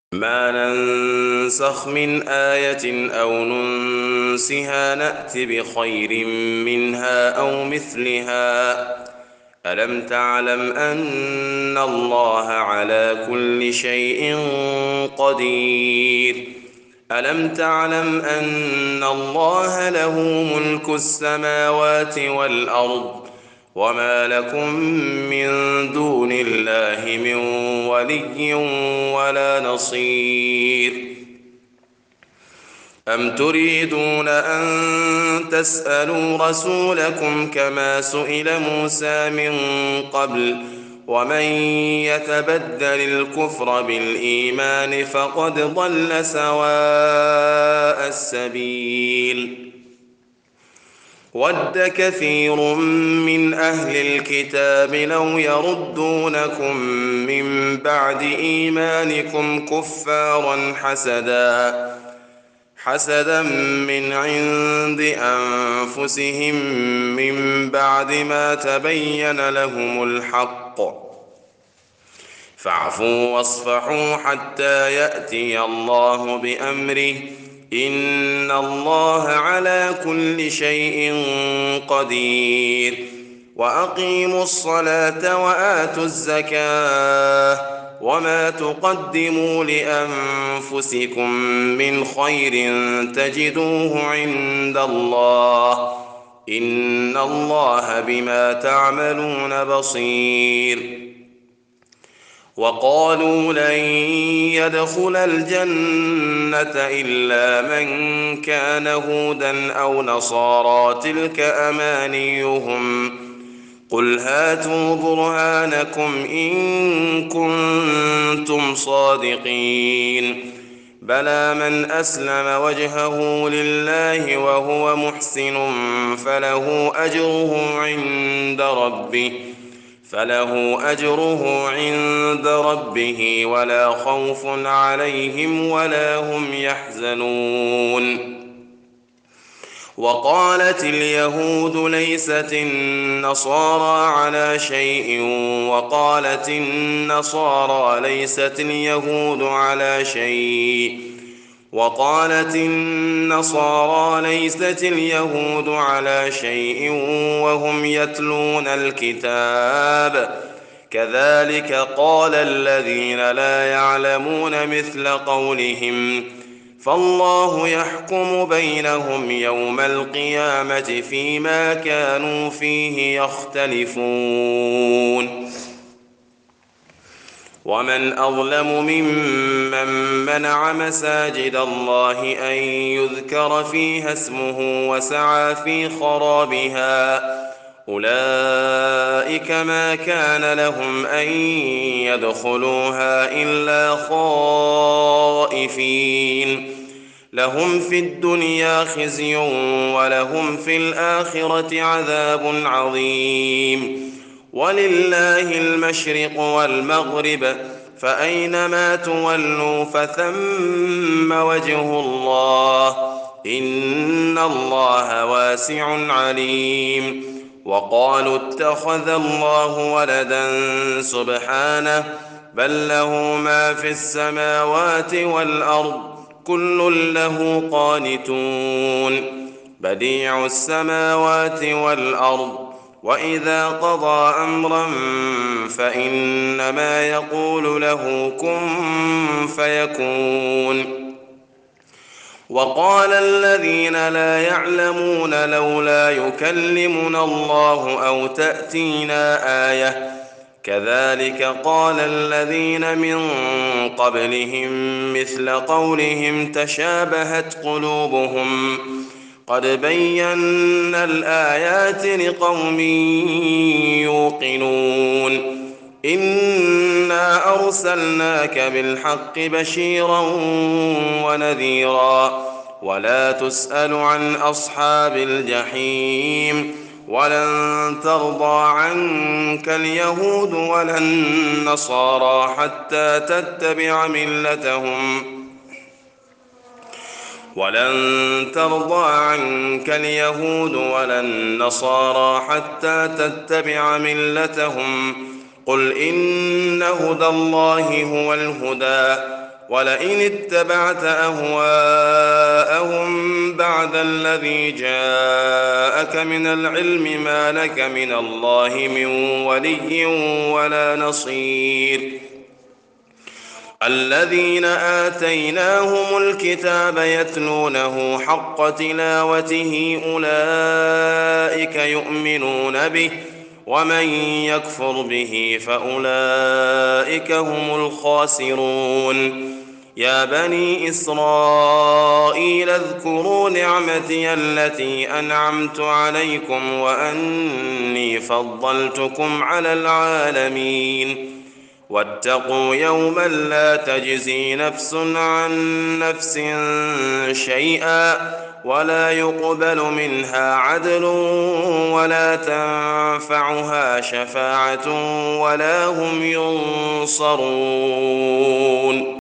ما ننسخ من آية أو ننسها نأت بخير منها أو مثلها. ألم تعلم أن الله على كل شيء قدير. ألم تعلم أن الله له ملك السماوات والأرض وما لكم من دون الله من ولي ولا نصير. أم تريدون أن تسألوا رسولكم كما سئل موسى من قبل ومن يتبدل الكفر بالإيمان فقد ضل سواء السبيل. ود كثير من أهل الكتاب لو يردونكم من بعد إيمانكم كفارا حسدا من عند أنفسهم من بعد ما تبين لهم الحق، فاعفوا واصفحوا حتى يأتي الله بأمره، إن الله على كل شيء قدير. وأقيموا الصلاة وآتوا الزكاة وما تقدموا لأنفسكم من خير تجدوه عند الله، إن الله بما تعملون بصير. وقالوا لن يدخل الجنة إلا من كان هودا أو نصارى تلك أمانيهم قل هاتوا برهانكم إن كنتم صادقين. بلى من أسلم وجهه لله وهو محسن فله أجره عند ربه ولا خوف عليهم ولا هم يحزنون. وقالت اليهود ليست النصارى على شيء وقالت النصارى ليست اليهود على شيء وهم يتلون الكتاب كذلك قال الذين لا يعلمون مثل قولهم فالله يحكم بينهم يوم القيامة فيما كانوا فيه يختلفون. ومن أظلم ممن منع مساجد الله أن يذكر فيها اسمه وسعى في خرابها أولئك ما كان لهم أن يدخلوها إلا خائفين لهم في الدنيا خزي ولهم في الآخرة عذاب عظيم. ولله المشرق والمغرب فأينما تولوا فثم وجه الله إن الله واسع عليم. وقالوا اتخذ الله ولدا سبحانه بل له ما في السماوات والأرض كل له قانتون بديع السماوات والأرض وإذا قضى أمرا فإنما يقول له كن فيكون. وقال الذين لا يعلمون لولا يكلمنا الله أو تأتينا آية كذلك قال الذين من قبلهم مثل قولهم تشابهت قلوبهم قد بينا الآيات لقوم يوقنون. إنا أرسلناك بالحق بشيرا ونذيرا ولا تسأل عن أصحاب الجحيم ولن ترضى عنك اليهود ولا النصارى حتى تتبع ملتهم قل إن هدى الله هو الهدى ولئن اتبعت أهواءهم بعد الذي جاءك من العلم ما لك من الله من ولي ولا نصير. الذين آتيناهم الكتاب يتلونه حق تلاوته أولئك يؤمنون به، ومن يكفر به فأولئك هم الخاسرون. يا بني إسرائيل اذكروا نعمتي التي أنعمت عليكم وأني فضلتكم على العالمين. واتقوا يوما لا تجزي نفس عن نفس شيئا ولا يقبل منها عدل ولا تنفعها شفاعة ولا هم ينصرون.